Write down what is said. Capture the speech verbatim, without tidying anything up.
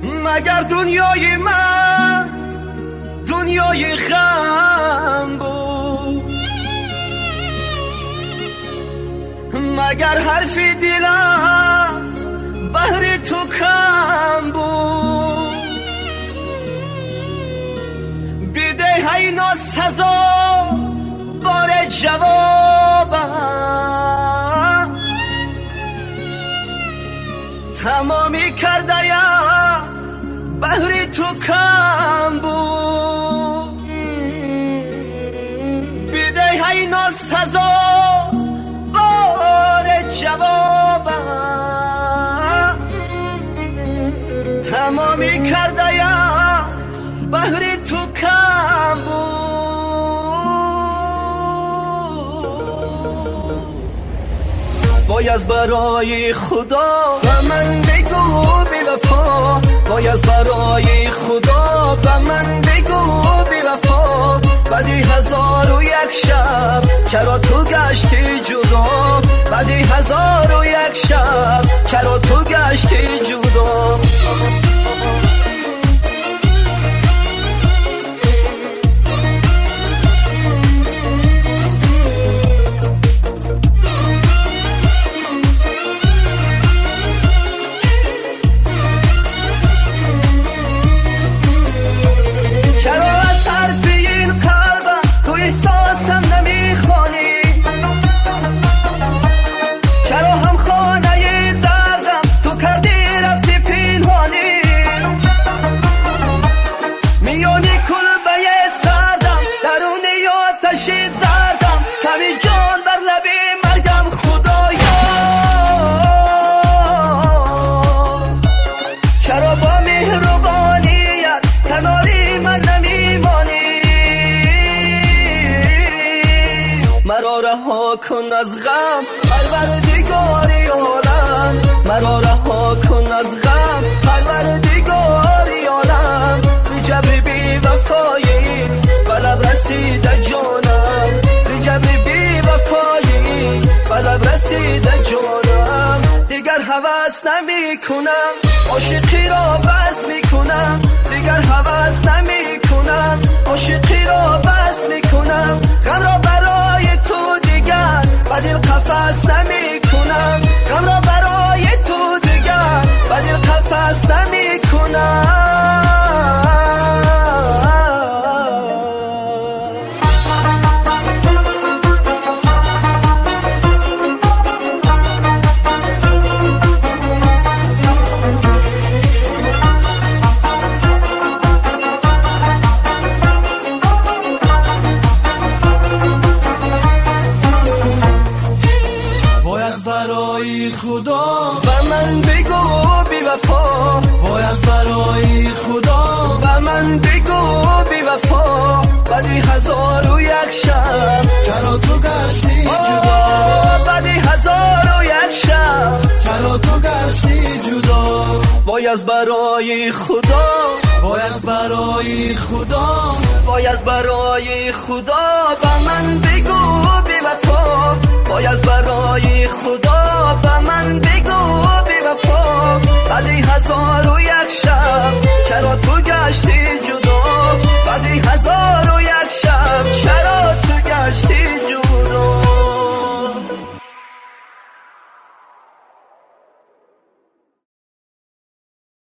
مگر دنیای من دنیای غم بود؟ مگر حرفی دلم بهر تو کم بود؟ بیده های ناسزا بار جوابم تمامی کرده یا بهر تو کم بود. بیده های ناسزا بار جوابم تمامی کرده یا بهر تو کم بود. باید برای خدا و من بگو بی وفا، باید برای خدا و من بگو بی وفا. بعدی هزار و یک شب چرا تو گشتی جدا؟ بعدی هزار و یک شب چرا تو گشتی جدا؟ مرا رها کن از غم پروردگاری عالم، مرا رها کن از غم پروردگاری عالم. زی جبر بی وفایی بلب رسیده جانم، زی جبر بی وفایی بلب رسیده جانم. دیگر هوس نمی کنم عاشقی را بس می کنم، دیگر هوس نمی کنم عاشقی را بس می کنم. غم را برای تو دیگر بدل قفس نمی کنم، غم را برای تو دیگر بدل قفس نمی کنم. برای خدا و من بگو بی وفا، باید برای خدا و من بگو بی وفا. بعدی هزار و یک شب چرا تو گشتی جدا؟ بعدی هزار و یک شب چرا تو گشتی جدا؟ باید برای خدا، باید برای خدا، باید برای خدا و من بگو بی وفا، باید برای خدا و من بگو بی وفا. بعدی هزار و یک شب چرا